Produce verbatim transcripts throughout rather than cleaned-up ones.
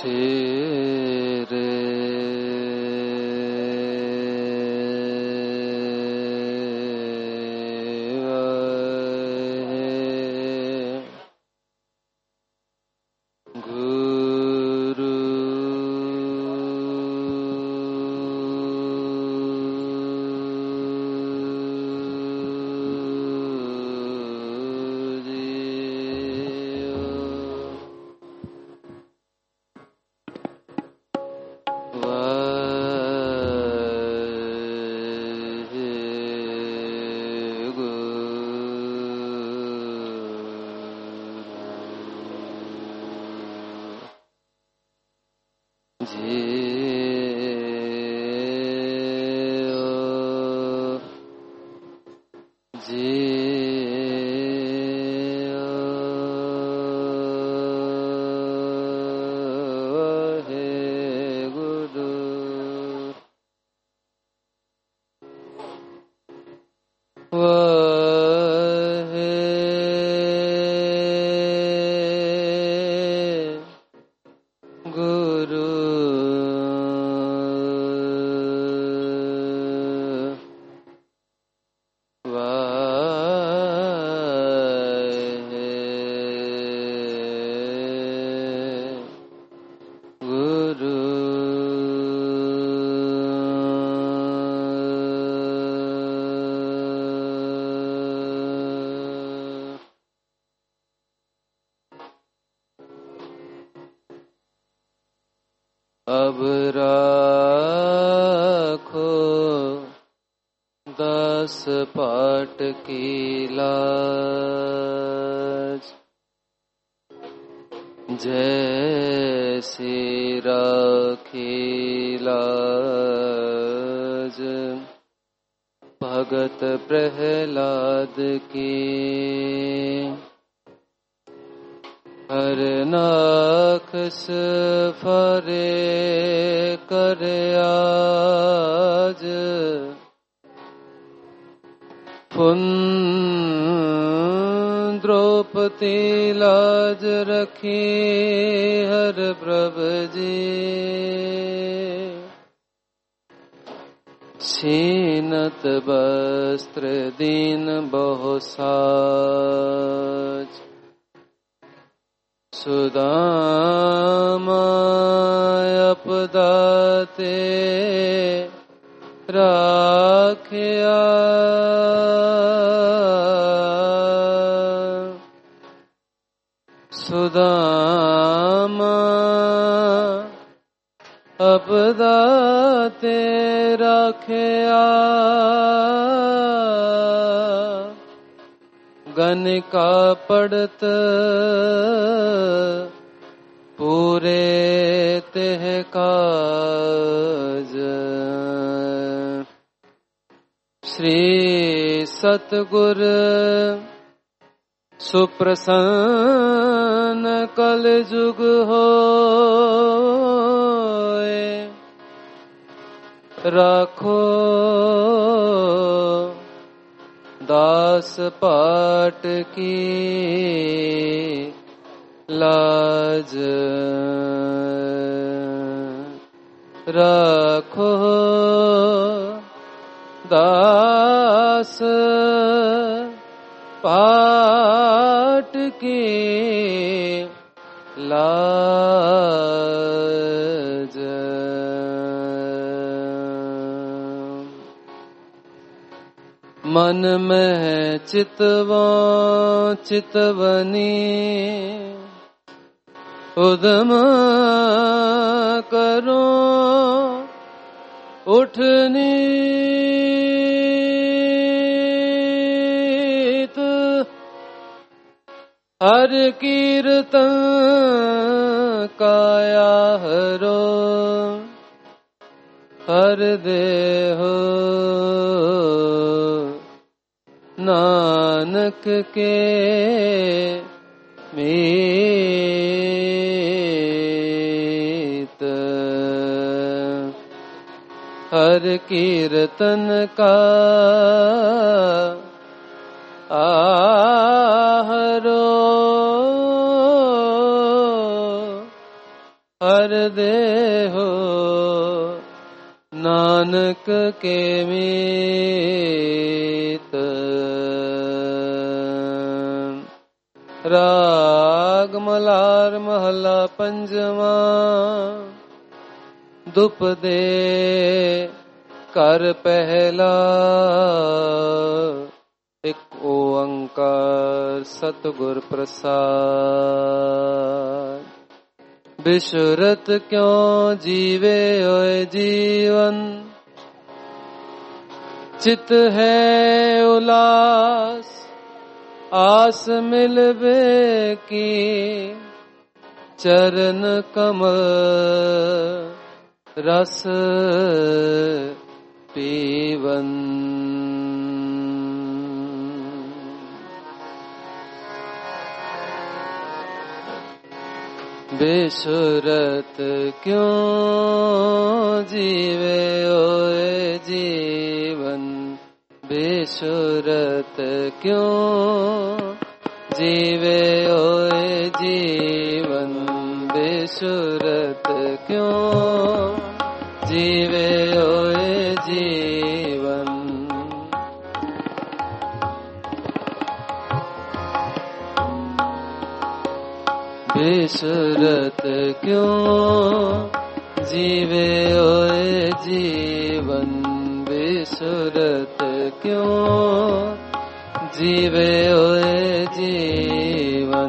तेरे अब राखो दस पाट की लाज, जैसी राखी लाज भगत प्रहलाद की। हर नाखस फरे कर आज, पुन द्रौपदी लाज रखी हर प्रभु जी। छीनत वस्त्र दीन बहुसाज, सुदामा अपदाते राखिया। सुदामा अपदाते राखिया। गनिका पड़त पूरे तेह काज। श्री सतगुर सुप्रसन्न कल जुग होए। राखो दास पाट की लाज। राखो दास पाट की लाज। मन में चितवा चितवनी, उद्यम करो उठनी। हर कीर्तन काया हरो, हर देहो नानक के मीत। हर कीर्तन का आहरो, हर मनक के मीत राग मलार महला पंजवा दुप दे कर पहला एक ओंकार सतगुर प्रसाद। बिशुरत क्यों जीवे ओए जीवन चित है उलास आस मिलवे की चरण कमल रस पीवन। बेसुरत क्यों जीवे ओए जीवन बेसुरत क्यों जीवे ओए जीवन बेसुरत क्यों जीवे ओए जीवन। बेसुरत क्यों जीवे ओए जीवन बेसुरत क्यों जीवे ओए जीवन।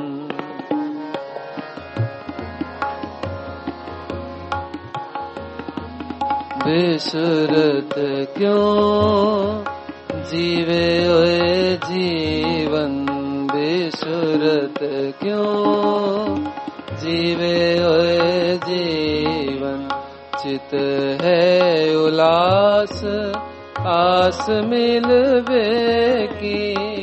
बेसुरत क्यों जीवे ओए जीवन बेसुरत क्यों जीवे ओए जीवन। चित है उलास आस मिलवे की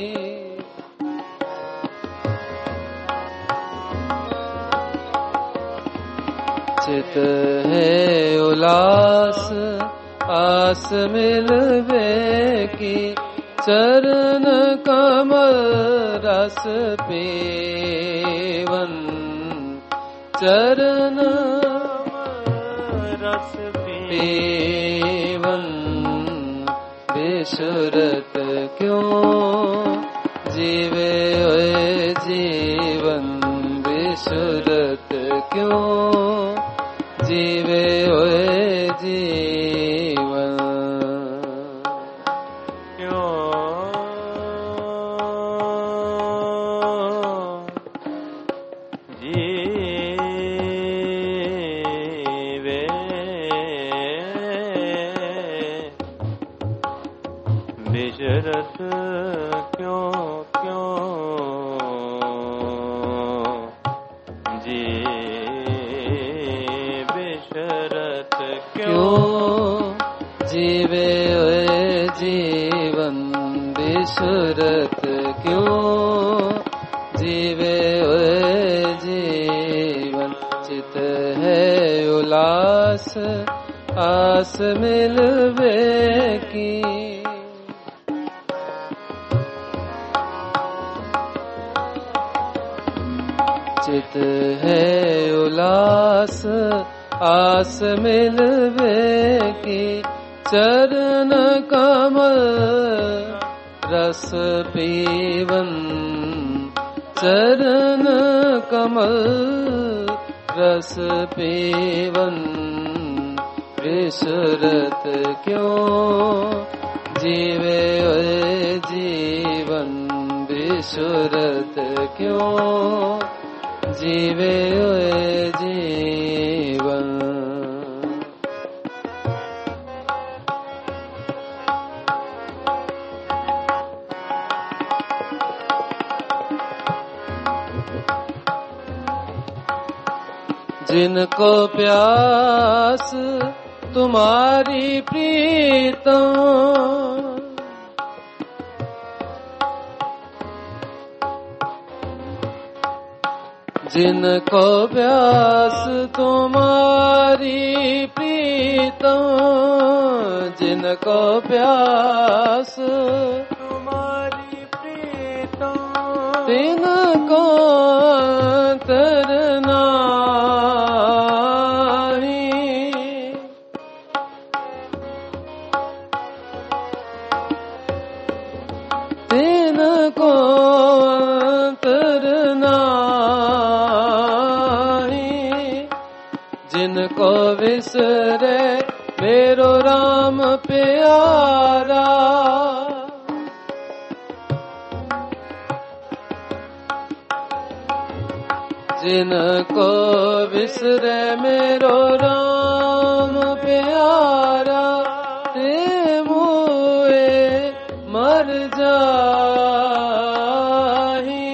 चित है उलास आस मिलवे की चरण कमल रस पीवन चरण रस पीवन। बेसुरत क्यों जीवे ओए जीवन बेसुरत क्यों जीवे ओए जीवन। बेशरत क्यों क्यों जी बेशरत क्यों जीवे ओए जीवन बेसुरत क्यों जीवे ओए जीवन। चित है उलास आस मिलवे की चित है उलास आस मिलवे की चरण कमल रस पीवन चरण कमल रस पीवन। बेसुरत क्यों जीवे ओए जीवन बेसुरत क्यों जीवे ओए जीवन। जिनको प्यास तुम्हारी प्रीतम जिनको प्यास तुम्हारी प्रीतम जिनको प्यास तुम्हारी प्रीतम तिनको तरना को अंतर नाही, जिनको विसरे मेरो राम प्यारा। जिनको विसरे मेरो राम प्यारा, ते मुए मर जाही।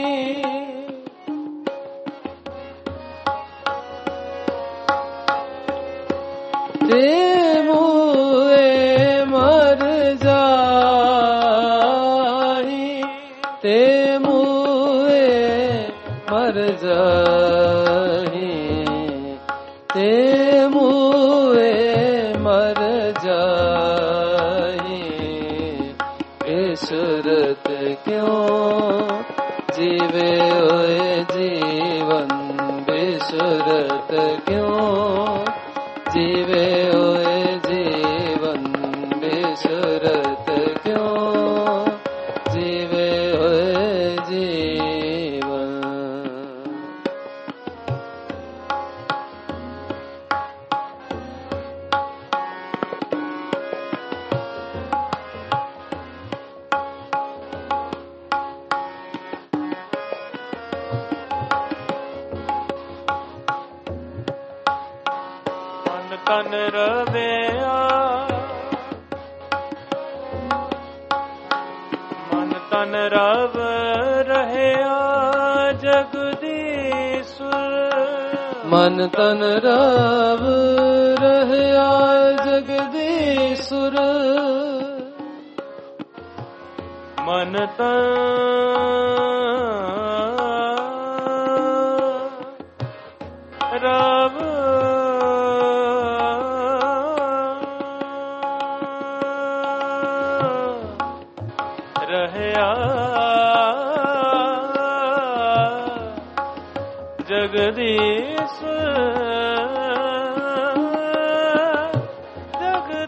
ते मुए मर जाही, ते मुए मर जाही, ते मुए मर जाही। बेसुरत क्यों जीवे ओए जीवन, बेसुरत क्यों जीवे ओए जीवन, बेसुरत क्यों जीवे ओए जीवन। तन रविया मन तन रव रहया जगदीश्वर, मन तन रव रहया जगदीश्वर। मन तन रव जगदीश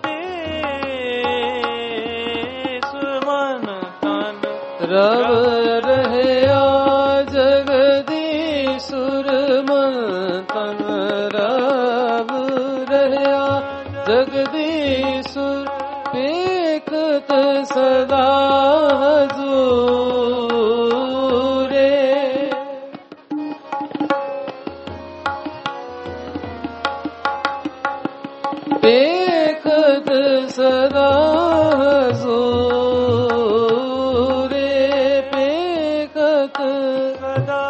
जगदीश मन तन रव रहया जगदीशुर, मन तन रव रहया जगदीशुर। पेखत सदा हजूरे, पेखत सदा हजूरे, पेखत सदा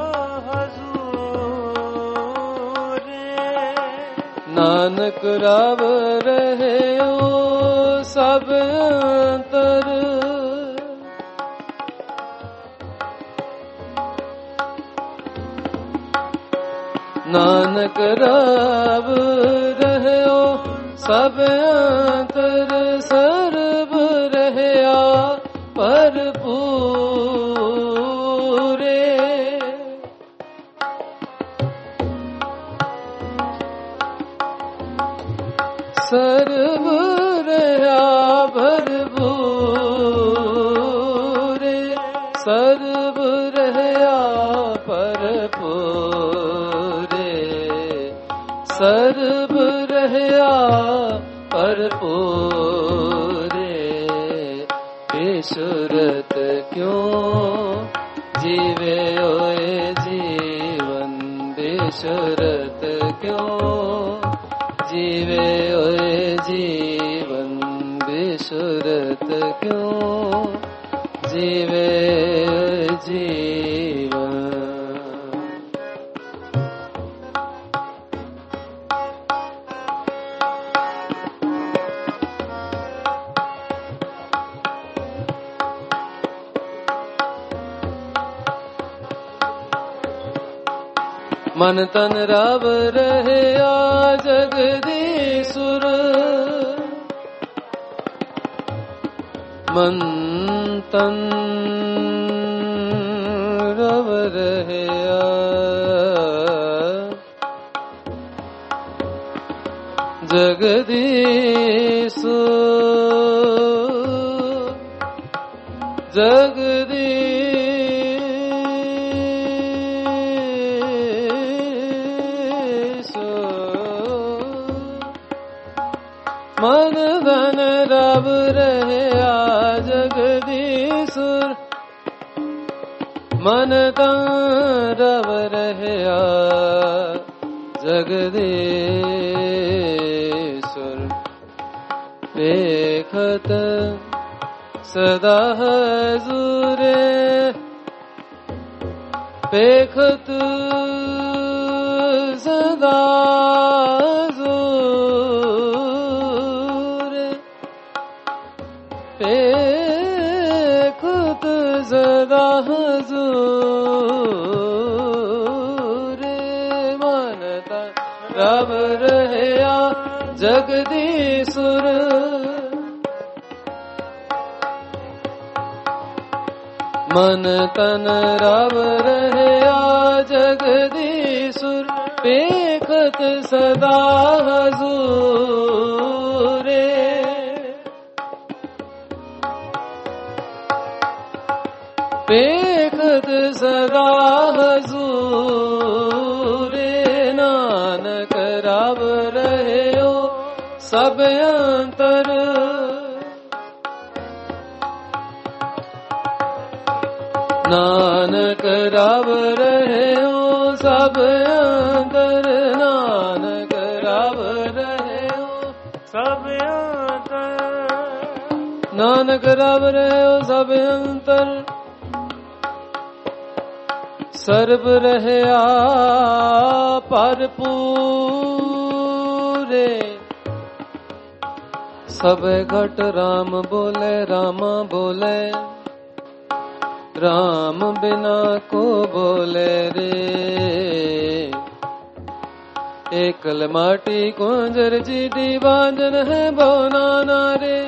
हजूरे। नानक रव रहयो सब अंतर, नानक रव रहयो सब अंतर, सर्व रहया भरपूरे। सर्व रहया भरपूरे, सर्व रहया भरपूरे, सर्व रहया भरपूरे। बेसुरत क्यों जीवे ओए जीवन, बेसुरत क्यों जीवे ओए जीवन, बेसुरत क्यों जीवे ओए जीवन। मन तन रव रहया जगदीशुर, मन तन रव रहया जगदीशुर, जगदीश मन धन रब रहया जगदीशुर मन तन रब रहया जगदीशुर देखत सदा हजूरे देखत सदा हजूरे देखत सदा हजूरे मानता रब रहया जगदीशुर मन तन रब रहया जगदीशुर देखत सदा हजूरे देखत सदा हजूरे नानक रब रहयो सब अंतर नानक रब रहयो सब अंतर नानक रब रहयो सब अंतर नानक रब रहयो सब अंतर सर्ब रहया भरपूरे सब घट राम बोले रामा बोले राम बिना को बोले रे एकल माटी कुंजर जीडी बांजन है बोनाना रे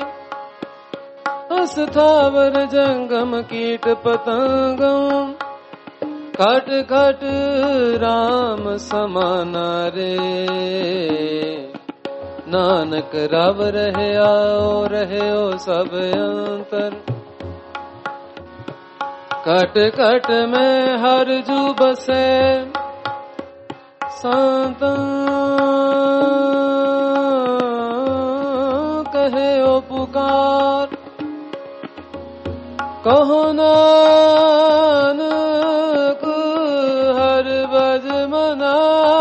अस्थावर जंगम कीट पतंगम खट खट राम समाना रे नानक रब रहया रहयो सब अंतर कट कट में हर जू बसे संत कहे ओ पुकार कहो नानक हर बज मना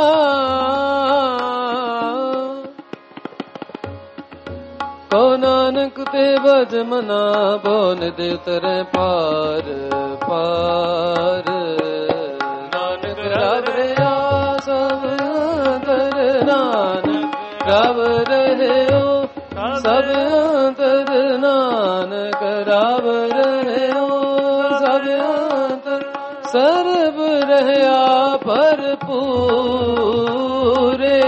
कहो नानक ते बज मना बोन दे तरे पार पार नानक रब रहया सब अंतर नानक रब रहयो सब अंतर नानक रब रहयो सब अंतर सर्ब रहया भरपूरे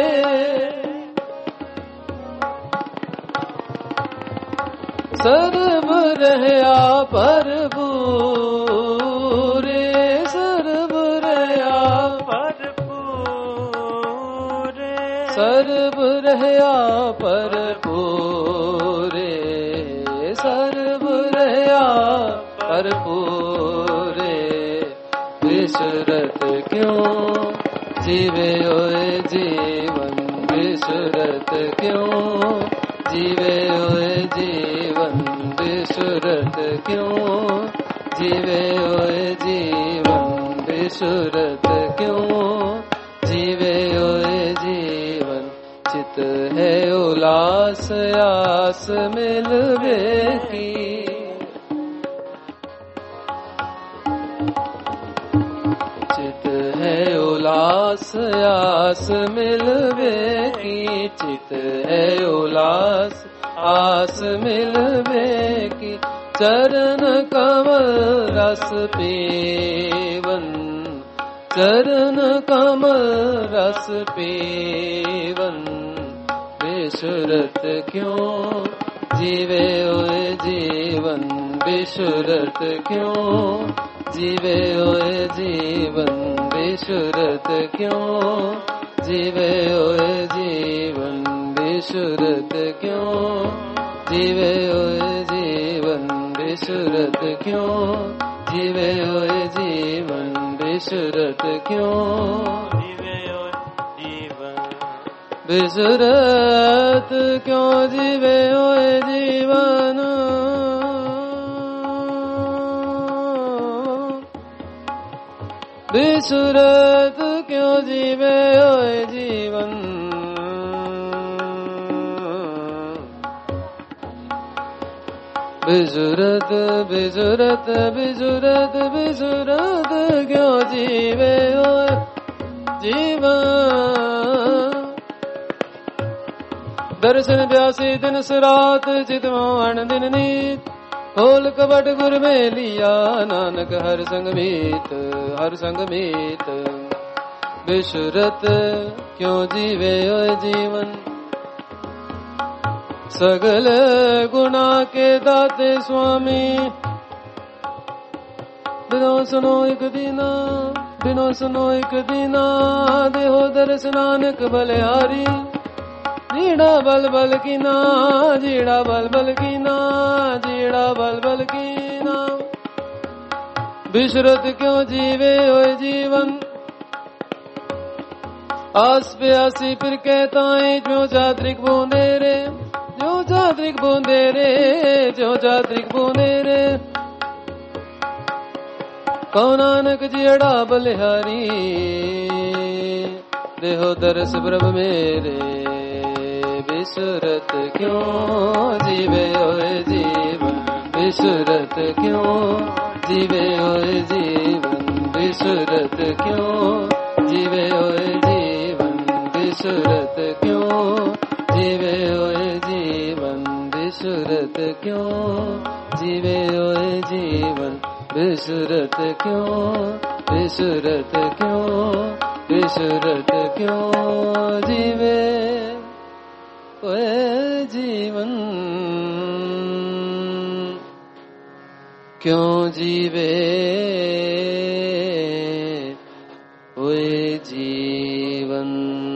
सर्ब रहया भरपूरे सर्ब रहया भरपूरे सर्ब रहया भरपूरे सर्ब रहया भरपूरे विसरत क्यों जीवे ओए जीवन विसरत क्यों जीवे ओए जीवन विसुरत क्यों जीवे ओए जीवन विसुरत क्यों जीवे ओए जीवन चित है उल्लास आस मिलवे की चित है उल्लास आस मिलवे की चित है उल्लास आस मिलवे की चरण कमल रस पीवन चरण कमल रस पीवन विसुरत क्यों जीवे ओए जीवन विसुरत क्यों जीवे ओए जीवन विसुरत क्यों जीवे ओए जीवन विसुरत क्यों जीवे ओए जीवन बिसुरत क्यों जीवे ओए जीवन बिसुरत क्यों जीवे ओए जीवन बिसुरत क्यों जीवे ओए जीवन बिसुरत क्यों जीवे ओए जीवन बिसुरत बिसुरत बिसुरत बिसुरत क्यों जीवे ओए जीवन दर्शन ब्यासी दिन सुरात चितमोहन दिन नीत खोल कपट गुर में लिया नानक हर संग मीत हर संग मीत बिसुरत क्यों जीवे ओए जीवन सगल गुना के दाते स्वामी बिनो सुनो एक दीना बिनो सुनो एक दीना देहो दर्श नानक बलिहारी जीड़ा बल बल की ना जीड़ा बल बल की ना जीड़ा बल बल की ना बिसुरत क्यों जीवे ओए जीवन आस पे आसी फिर कहता है जो चात्रिक बूंदे रे जो चात्रिक बूंदे रे जो चात्रिक बूंदे रे कौ नानक जीड़ा बलिहारी देहो दरस ब्रह्म मेरे बिसुरत क्यों जीवे ओए जीवन बिसुरत क्यों जीवे ओए जीवन बिसुरत क्यों जीवे ओए जीवन बिसुरत क्यों जीवे ओए जीवन बिसुरत क्यों जीवे ओए जीवन बिसुरत क्यों बिसुरत क्यों बिसुरत क्यों जीवे ओए जीवन क्यों जीवे ओए जीवन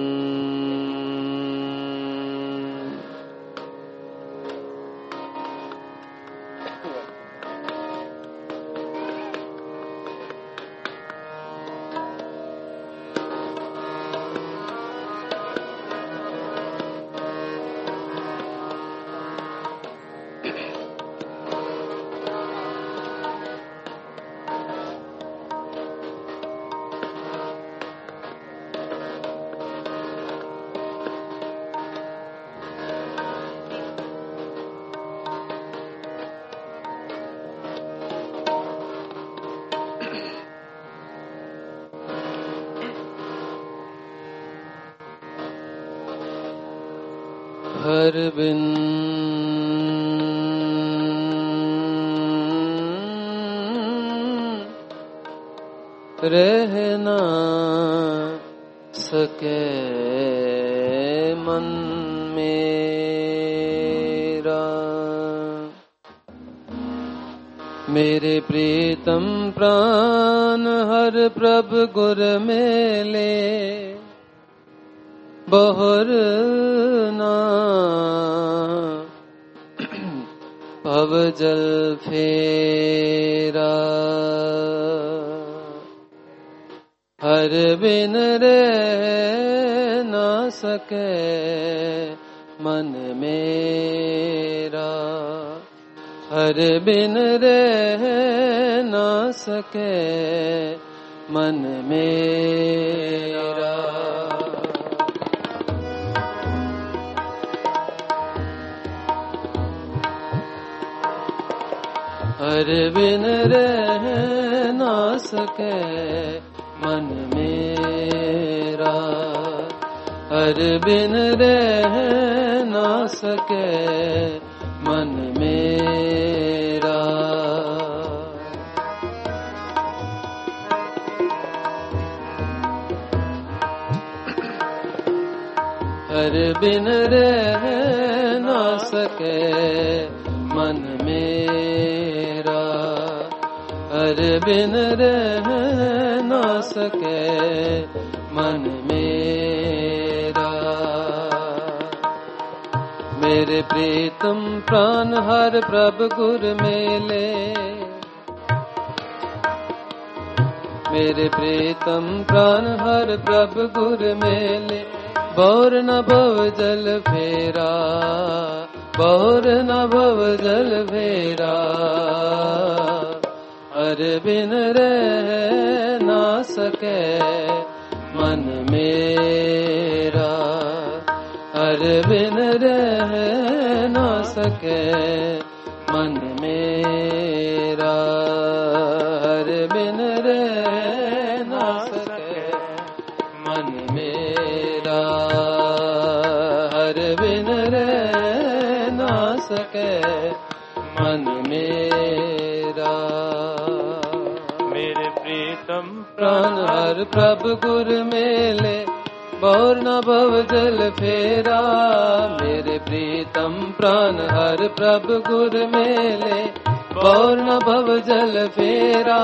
हर बिन रह ना सके मन मेरा मेरे प्रीतम प्राण हर प्रभ गुर मेले बहुर ना भव जल फेरा हर बिन रह ना सके मन मेरा हर बिन रह ना सके मन मेरा हर बिन रह ना सके मन मेरा हर बिन रह ना सके मन मेरा हर बिन रह ना सके मन मेरा हर बिन रह ना सके मन मेरा मेरे प्रीतम प्राण हर प्रभु गुर मेले, मेरे प्रीतम प्राण हर प्रभु गुर मेले, बौर न भव जल फेरा, बौर न भव जल फेरा, हर बिन रह ना सके मन मेरा, हर बिन रह ना सके मन मेरा, हर बिन रह ना सके मन मेरा, हर बिन रह ना सके मन मेरा। मेरे प्रीतम प्राण हर प्रभु गुर मेले, बौर न भव जल फेरा, मेरे प्रीतम प्राण हर प्रभु गुर मेले, बौर न भव जल फेरा,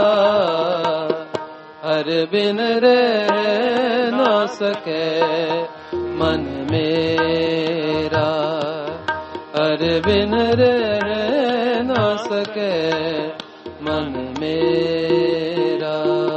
हर बिन रह ना सके मन मेरा, हर बिन रह ना सके मन मेरा।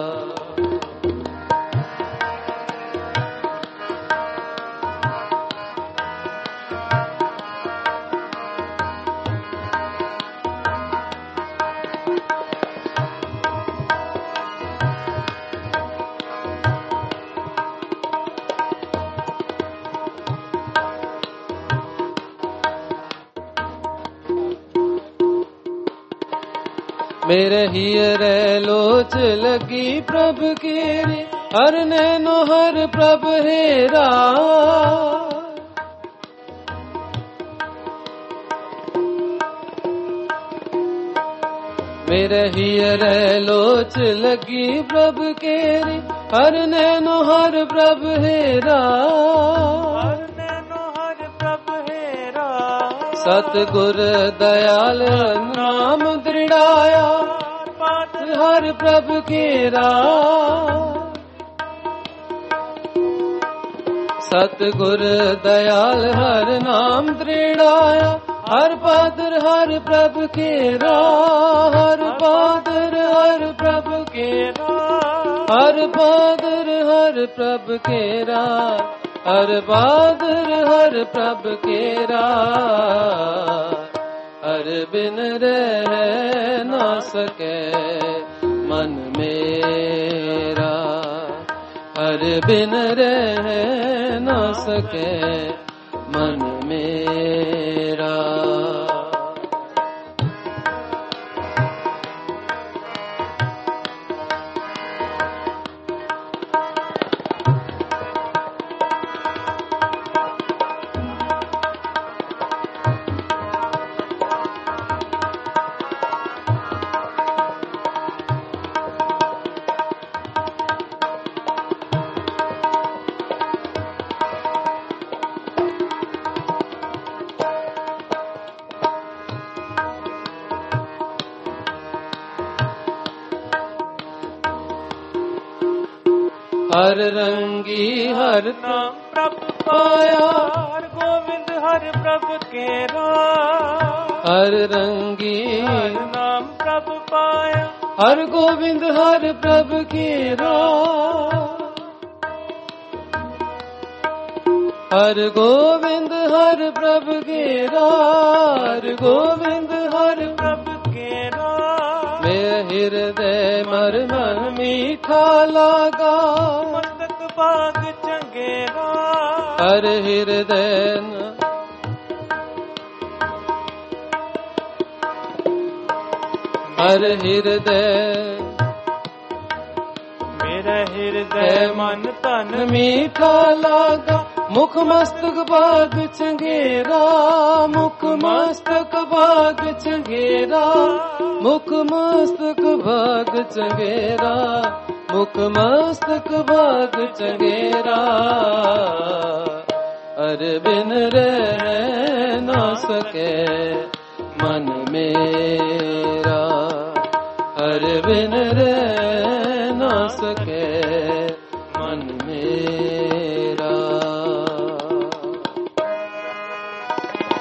मेरे हियरे लोच लगी प्रभु केरे, हर नैनो हर प्रभु हेरा, मेरे हियरे लोच लगी प्रभु केरे, हर नैनो हर प्रभु हेरा, हर नैनो हर प्रभु हेरा, सतगुर दयाल नाम दृढ़ाया, हर प्रभु केरा, सतगुर दयाल हर नाम दृढ़ाया, हर पादर हर प्रभु केरा, हर पादर हर प्रभु केरा, हर पादर हर प्रभु केरा, हर पादर हर प्रभु केरा, हर बिन रह ना सके मन मेरा, हर बिन रह ना सके मन मेरा। हर रंगी हर नाम प्रभु पाया, हर गोविंद हर प्रभु केरा, हर रंगी हर नाम प्रभु पाया, हर गोविंद हर प्रभु केरा, हर गोविंद हर प्रभु केरा, हर गोविंद हर प्रभु केरा, मेरे हृदय मर मन मीठा लागा, मस्तक बाग चंगेरा, हर हृदय हर हृदय मेरा हृदय मन तन मीठा लागा, मुख मस्तक बाग चंगेरा, मुख मस्तक बाग चंगेरा, मुख मस्तक बाग चंगेरा, मुख मस्तक बाग चंगेरा, हर बिन रह ना सके मन मेरा, हर बिन रह ना सके मन मेरा।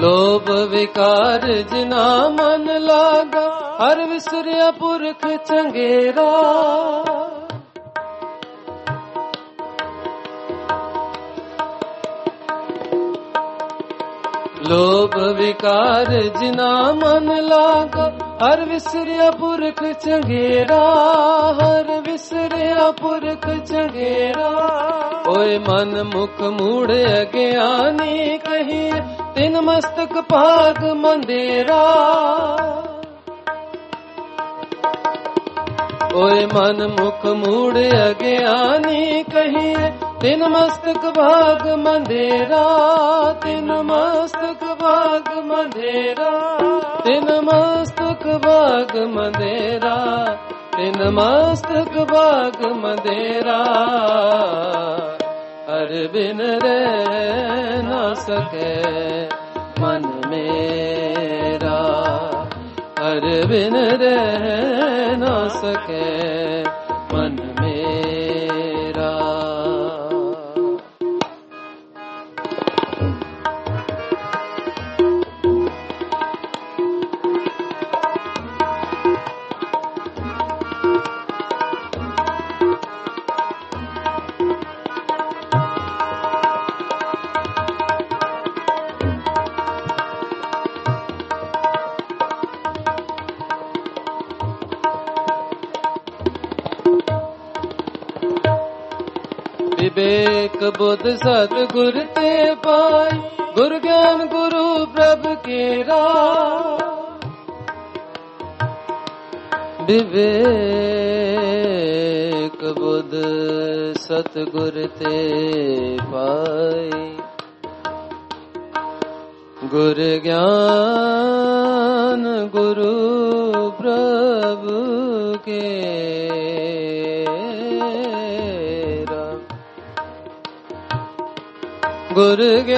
लोभ विकार जिना मन लागा, हर विसरिया पुरख चंगेरा। लोभ विकार जिना मन लागा, हर विसरिया पुरख चंगेरा, हर विसरिया पुरख चंगेरा। ओए मन मुख मूढ़ अज्ञानी कहिए, तिन मस्तक भाग मंदेरा। ओए मन मुख मूढ़ अज्ञानी कहिए, तिन मस्तक भाग मंदेरा, तिन मस्तक भाग मंदेरा, तिन मस्तक भाग मंदेरा, तिन मस्तक भाग मंदेरा। हर बिन रह न सके मन मेरा, हर बिन रह न सके मन मेरा। विवेक बुद्ध सतगुर ते पाई, गुर ज्ञान गुरु प्रभ केरा। विवेक बुद्ध सतगुर ते पाई, गुर ज्ञान गुरु प्रभु केरा। गुर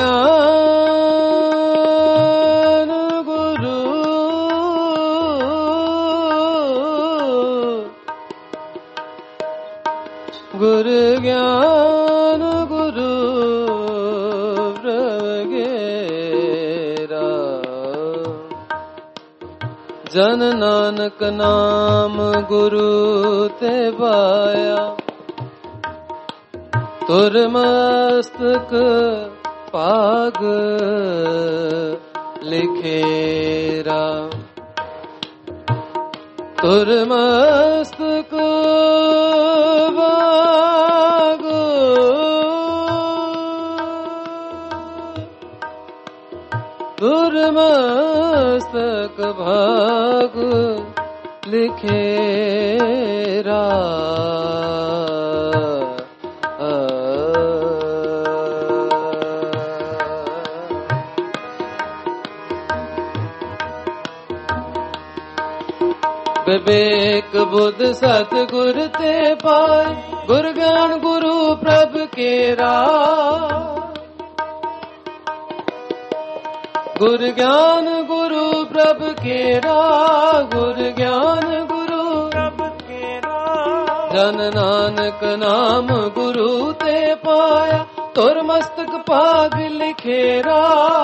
ज्ञान गुरु गुर ज्ञान गुरु प्रगेरा। जन नानक नाम गुरु ते पाया, तुर मस्तक पाग लिखेरा। तुर मस्तक पाग, तुर मस्तक भाग लिखेरा। विवेक बुद्ध सतगुर ते पाई, गुर ज्ञान गुरु प्रभ केरा। गुर ज्ञान गुरु प्रभ केरा, गुर ज्ञान गुरु प्रभ केरा। जन नानक नाम गुरु ते पाया, तुर मस्तक भाग लिखेरा।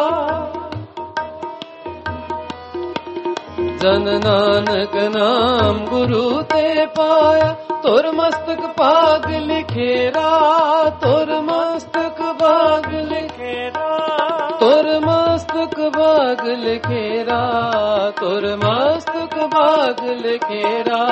जन नानक नाम गुरु ते पाया, तुर मस्तक भाग लिखेरा। तुर मस्तक भाग लिखेरा, तुर मस्तक भाग लिखेरा, तुर मस्तक भाग लिखेरा।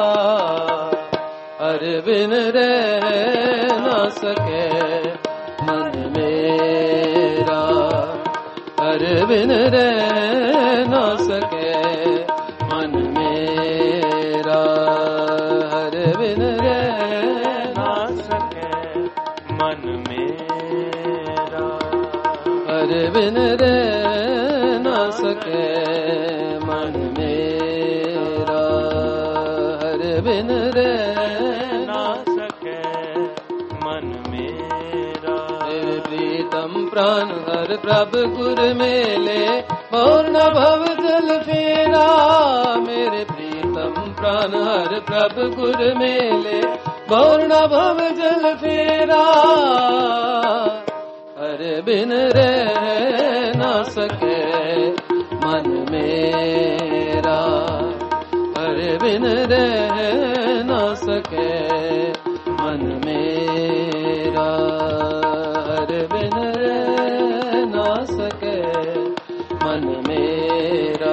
हर बिन रह न सके मन मेरा, हर बिन रह न सके मन मेरा, हर बिन रह न सके मन मेरा, हर बिन रह न सके मन मेरा, हर बिन रह न सके मन मेरा। मेरे प्रीतम प्राण हर प्रभ गुर मेले, और न भव जल फेरा। मेरे प्रीतम प्राण हर प्रभ गुर मेले, और न भव जल फेरा। हर बिन रह न सके मन मेरा, हर बिन रह न सके मन मेरा, हर बिन रह न सके मन मेरा।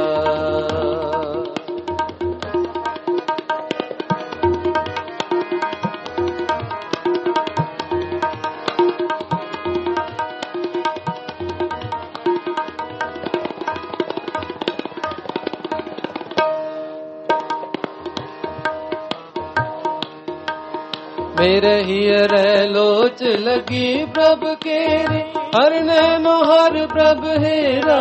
मेरे हियर लोच लगी प्रभ केरे, हर नैनो हर प्रभ हेरा।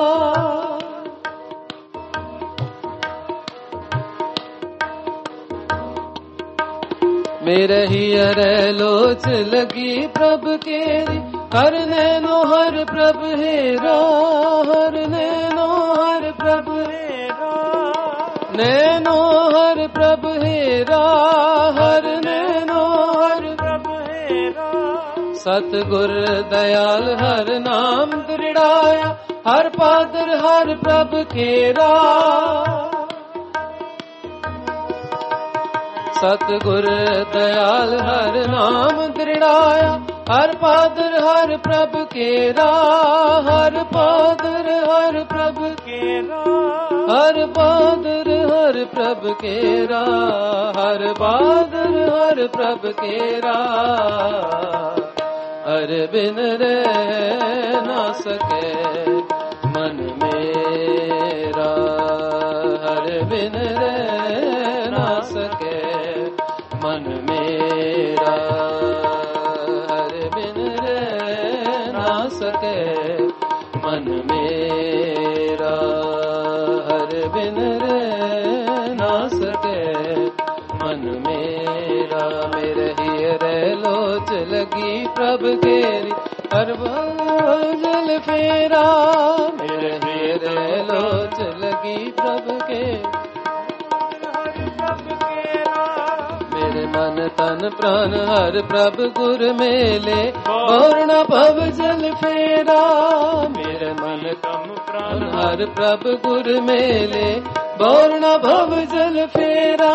मेरे हियर लोच लगी प्रभ केरे, हर नैनो हर प्रभ हेरा, हर नैनो हर प्रभ हेरा, नैनो हर प्रभ हेरा, हर नैनो हर प्रभ हेरा। सतगुर दयाल हर नाम दृढ़ाया, हर पादर हर प्रभ केरा। सतगुर दयाल हर नाम दृढ़ाया, हर पादर हर प्रभ केरा, हर पादर हर प्रभ केरा, हर पादर हर प्रभ केरा, हर पादर हर प्रभ केरा। हर बिन रह न सके मन मेरा, हर बिन रह न सके मन मेरा, हर बिन रह न सके मन मेरा, हर बिन रह न सके मन मेरा। मेरे हियर लोच लगी प्रभ केरी, हर जल फेरा। मेरे हियर लोच लगी प्रभ केरी, मेरे मन तन प्राण हर प्रभ गुर मेले, और न भव जल फेरा। मेरे मन तन प्राण हर प्रभ गुर मेले, और न भव जल फेरा।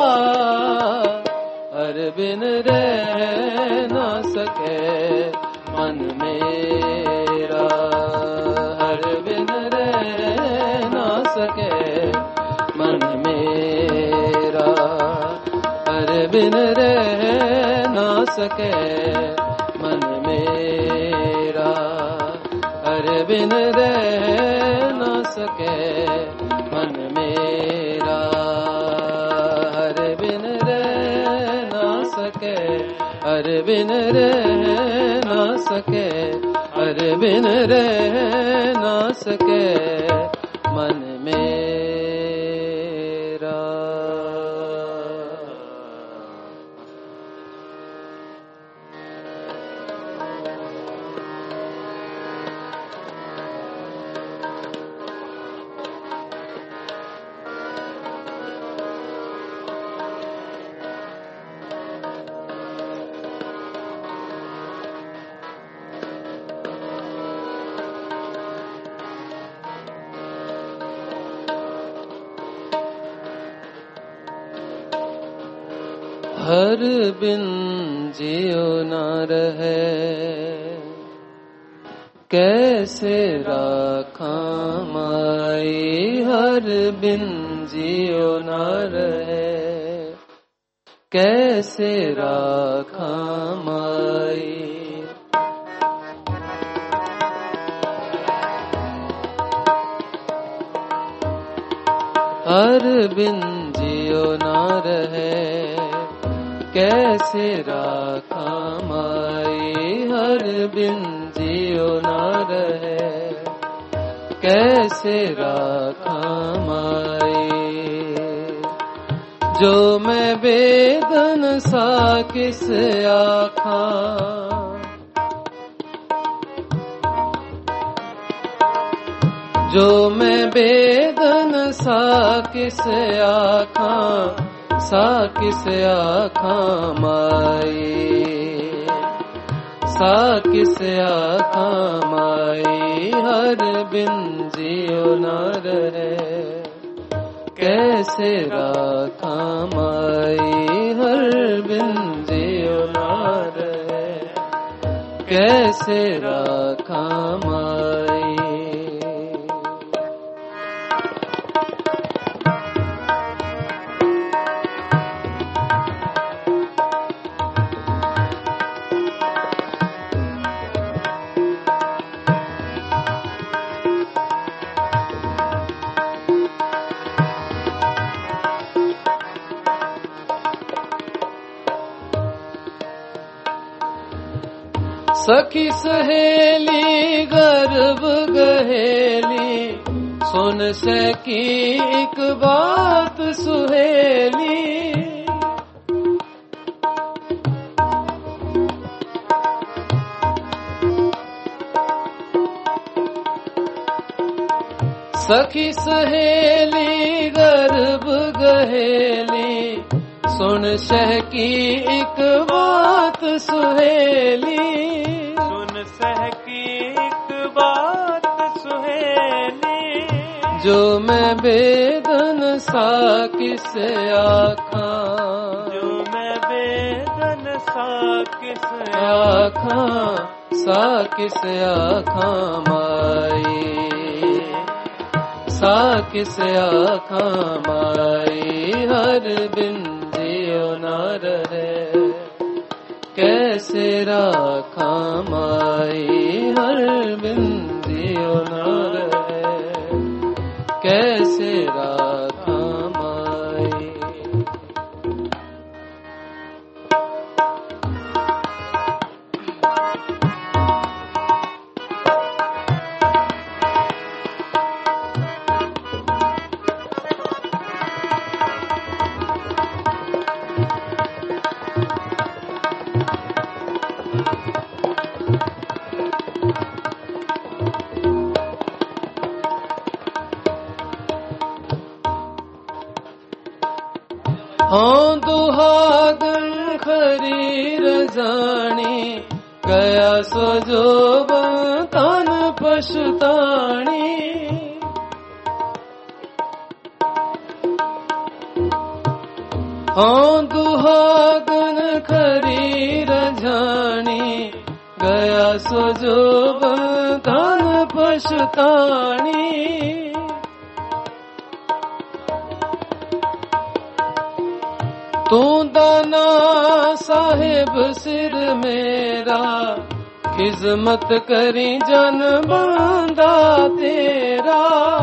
हर बिन रह न सके मन मेरा, हर बिन रह न सके मन मेरा, हर बिन रह न सके मन मेरा, हर बिन रह न सके मन मेरा, हर बिन रह न सके, हर बिन रह न सके, हर बिन रह न सके मन मेरा। हर बिन जियो न रहे, कैसे राखा माई। हर बिन जियो न रहे, कैसे राखा माई। हर बिन जियो न रहे, कैसे राखा माई। हर बिन जियो न रहे, कैसे राखा माई। जो मैं बेदन सा किस आखा, जो मैं बेदन सा किस आखा, सा किस आखा माई। सा किस आखा माई हर बिन जियो न रहे। कैसे राखा माई हर बिन जियो न रहे। कैसे राखा माई। सखी सहेली गर्भ गहेली सुन सकी एक बात सुहेली। सखी सहेली गर्भ गहेली सुन सकी एक बात सुहेली। सुन सहकी एक बात सुहेली। जो मैं बेदन सा किस आखा। जो मैं बेदन सा किस आखा। सा किस आखा माई। सा किस आखा माई हर बिन जियो न रहे। कैसे राखा माई हर बिन जियो न रहे। कैसे राखा माई। हाँ दुहागन खरी रजानी गया सो जो तन पछतानी। हाँ दुहागन खरी रजानी गया सो जो तन पछतानी। तू दाना साहिब सिर मेरा खिजमत करी जन बंदा तेरा।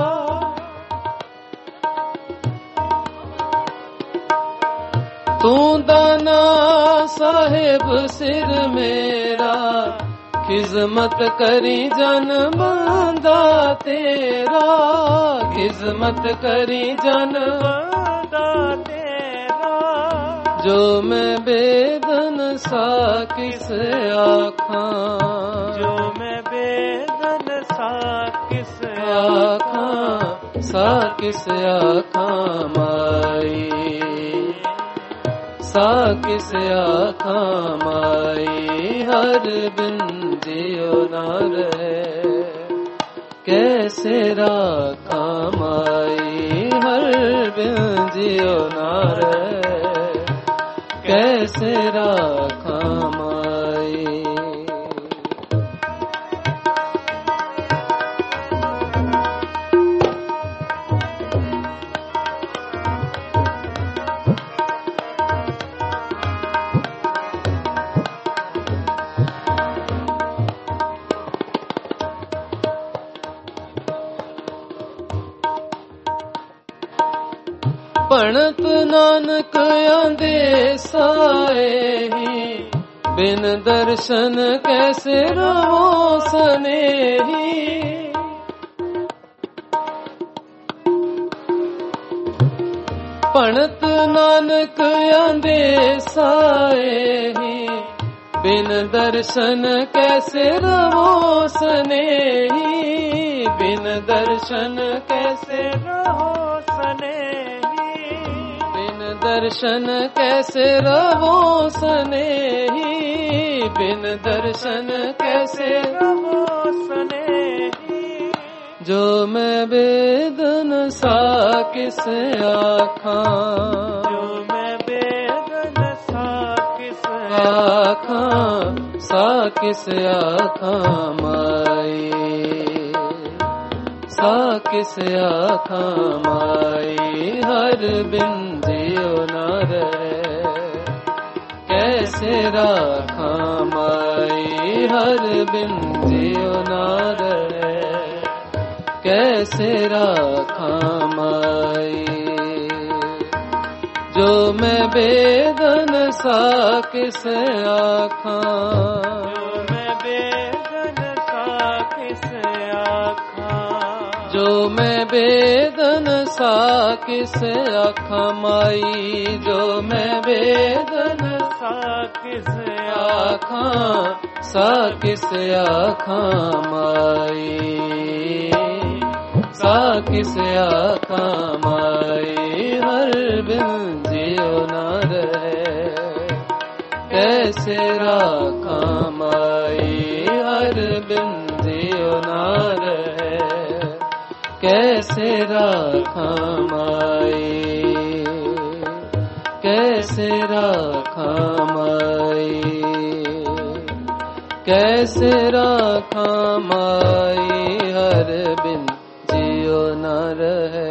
तू दाना साहिब सिर मेरा खिजमत करी जन बंदा तेरा। खिजमत करी जन बंदा तेरा। जो मैं बेदन सा किस आखा। जो मैं बेदन सा किस आखा। सा किस आखा माई। सा किस आखा माई हर बिन जियो न रहे। कैसे राखा माई हर बिन जियो न रहे। कैसे राखा माई। पणत नानक आंदे साए ही बिन दर्शन कैसे रहो सनेही। पणत नानक आंदे साए ही बिन दर्शन कैसे रहो सनेही। बिन दर्शन कैसे रहो सनेही। दर्शन कैसे रवो सनेही, बिन दर्शन कैसे रवो सनेही। जो मैं बेदन सा किस आखां, जो मैं बेदन सा किस आखां, सा किस आखां माई, सा किस आखां माई। हर बिन जियो न रहे, कैसे राखां माई। हर बिन जियो न रहे, कैसे राखां माई। जो मैं बेदन सा किस आखां, जो मैं बेदन सा किस आखां। जो मैं बेदन सा किस आखां माई। जो मैं बेदन सा किस आखां, सा किस आखां माई। सा किस आखां माई। हर बिन जियो न रहे, कैसे राखां माई। हर बिन जियो न रहे, कैसे राखां माई। कैसे राखां माई। कैसे राखां माई। हर बिन जियो न रहे।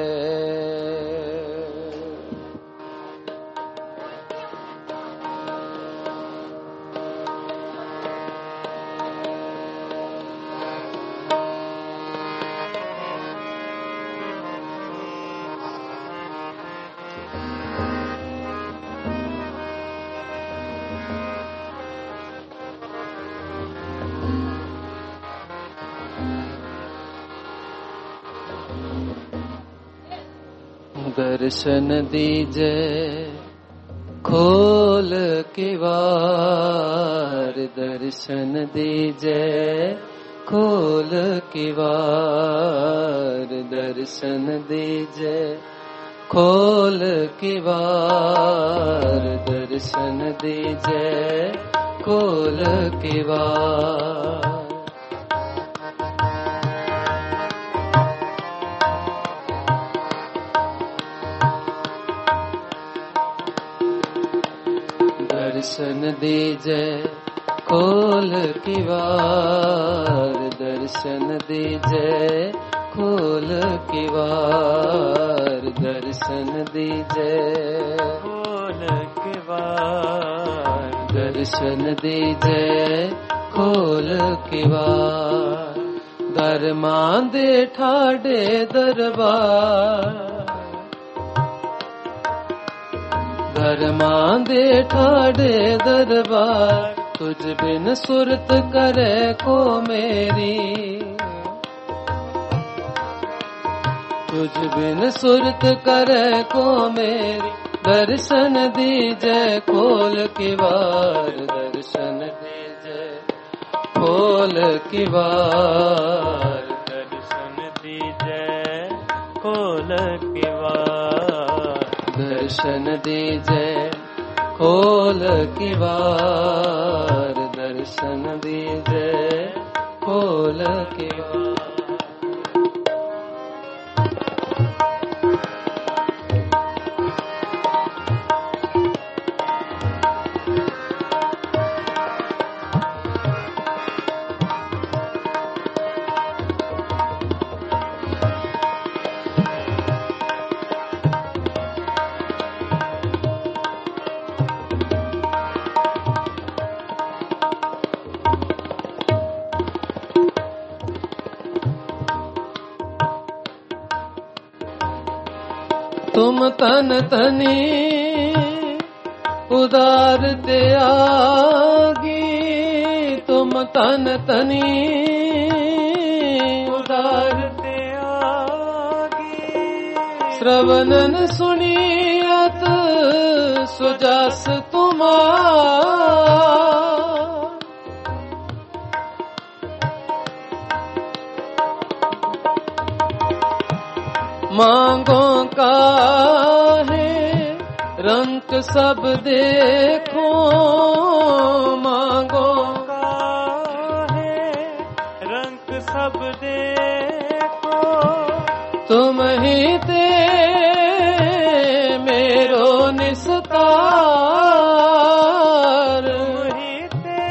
दर्शन दीजे खोल के वार, दर्शन दीजे खोल के वार। दर्शन दीजे खोल के वार, दर्शन दीजे खोल के वार। दर्शन दीजे खोल के वार, दर्शन दीजे खोल के वार। दर्शन दीजे खोल के वार, दर्शन दीजे खोल के वार। दरमां दे ठाडे दरबार, दरमां दे ठाडे दरबार। तुझ बिन सुरत करे को मेरी, तुझ बिन सुरत करे को मेरी। दर्शन दीजे खोल के वार, दर्शन दीजे खोल के वार। दर्शन दीजे खोल के वार, दर्शन दीजे खोल के वार। दर्शन दीजे खोल के वार। तुम तन तनी उदार त्यागी, तुम तन तनी उदार त्यागी। श्रवणन सुनियत सुजास तुम्हार। मांगो काहे रंग सब देखो मांगो काहे रंग सब देखो तुम ही ते मेरो निस्तार तुम ही ते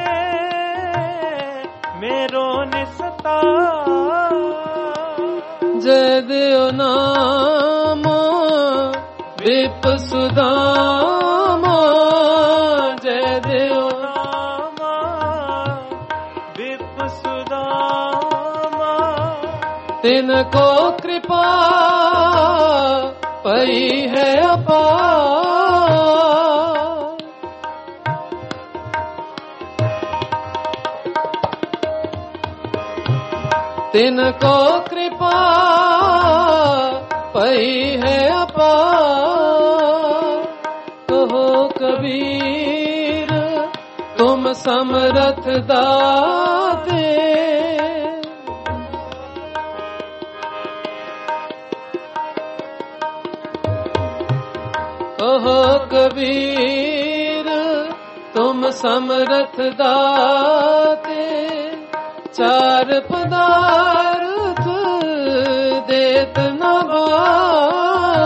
मेरो निस्तार जय देव नाम विप सुदाम जय देव नाम विप सुदाम तिनको कृपा पई है अपार तिनको कृपा पई है अपार कहो कबीर तुम समरथ दाते कहो कबीर तुम समरथ दाते चार पदार्थ देत न बार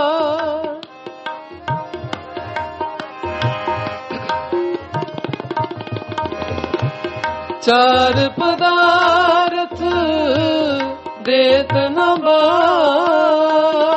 चार पदार्थ देत न बार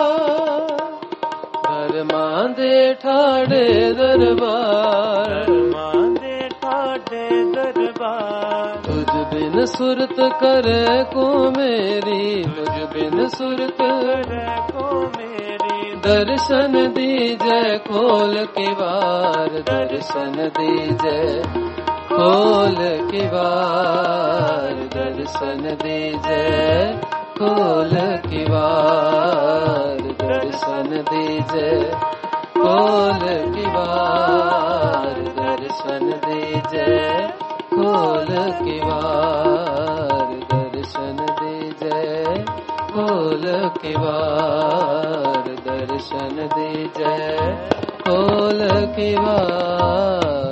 धर्मांदे ठाड़े दरबार धर्मांदे ठाड़े दरबार तुझ बिन सुरत करे को मेरी तुझ बिन सुरत करे को मेरी दर्शन दीजे खोल के बार दर्शन दीजे खोल के बार दर्शन दीजे खोल के बार दर्शन दीजे खोल के बार दर्शन दीजे खोल के बार दर्शन दीजे खोल के बार दर्शन दीजे खोल के बार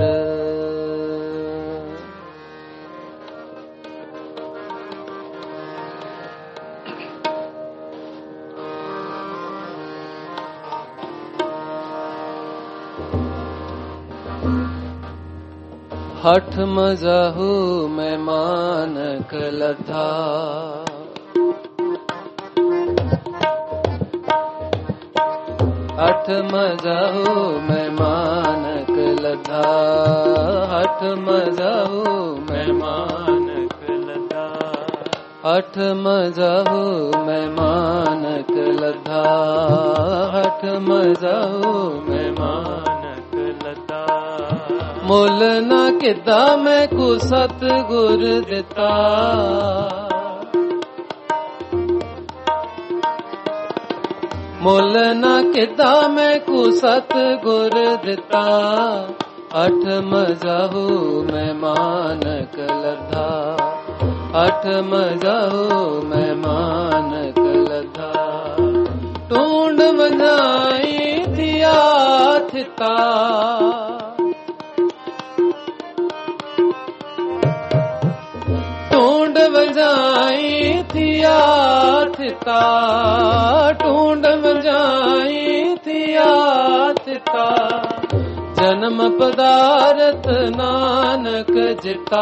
हठ मजाहू मैं मानक लधा हठ मजाहू मैं मानक लधा हठ मजाहू मैं मानक लधा हठ मजाहू मैं मानक लधा हठ मजाहू मैं मानक लधा मुल न किदा मैं को सतगुर दिता मुल न किदा मैं को सतगुर दिता अठ मजाहू मैं मानक लधा अठ मजाहू मैं मानक लधा टूंड वञाई दिया थिता टूंड वञाई थिया थिता टूंड वञाई थिया थिता जन्म पदारथ नानक जिता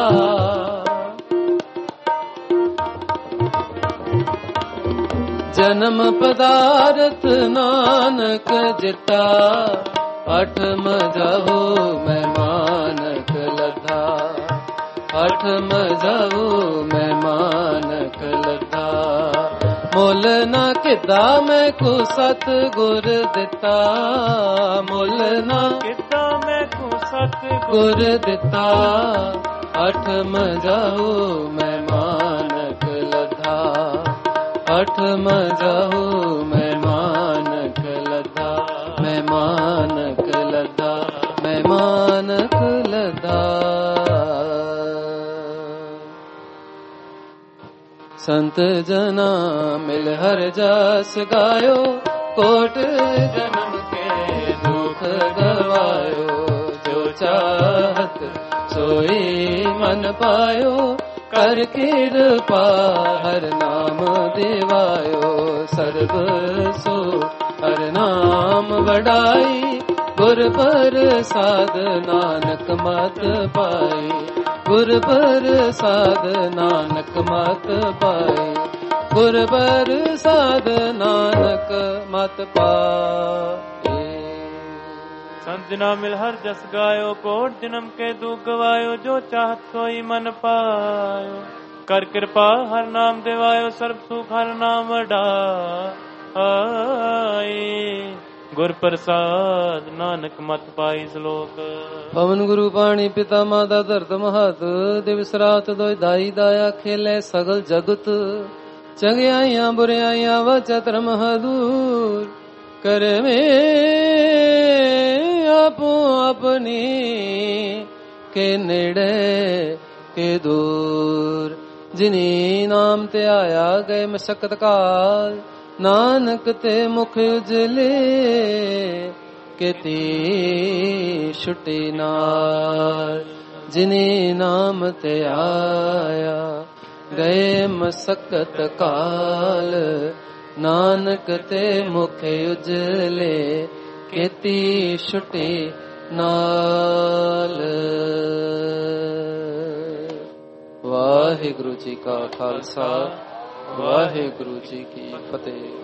जन्म पदारथ नानक जिता अठ मजाहू मैं मानक लधा अठ मजाहू मैं मानक लधा मुल न किदा मैं को सतगुर दिता मुल न किदा मैं को सतगुर दिता अठ मजाहू मैं मानक लधा अठ मजाहू मैं मानक लधा मैं मानक लधा मैं मानक लधा संत जना मिल हर जस गायो कोट जन्म के पायो, जो चाहत सोई मन पायो, कर कृपा हर नाम देवायो। सर्ब सो हर नाम बढ़ाई, गुर प्रसाद नानक मत पाई, गुर प्रसाद नानक मत पाई, गुर प्रसाद नानक मत पाए। संत जना मिल हर जस गायो, कोट जन्म के दुख गवायो, जो चाहत सोई मन पायो, कर कृपा हर नाम देवायो, सर्ब सुख हर नाम वडाई, गुर प्रसाद नानक मत पाई। श्लोक। पवन गुरु पाणी पिता माता धरत महत, दिवस रात दोय दाई दाया, खेले सगल जगत, चंगियाइयां बुरियाइयां वचत्र महदूर, कर में आपो अपनी के नेड़े के दूर, जिनी नाम ते आया गए मशक्कत काल, नानक ते मुख उजले, केती छुटी नाल, जिनी नाम ते आया गए मशक्कत काल, नानक ते मुख उजले, केती छुटी नाल। वाहिगुरु जी का खालसा, वाहिगुरु जी की फतेह।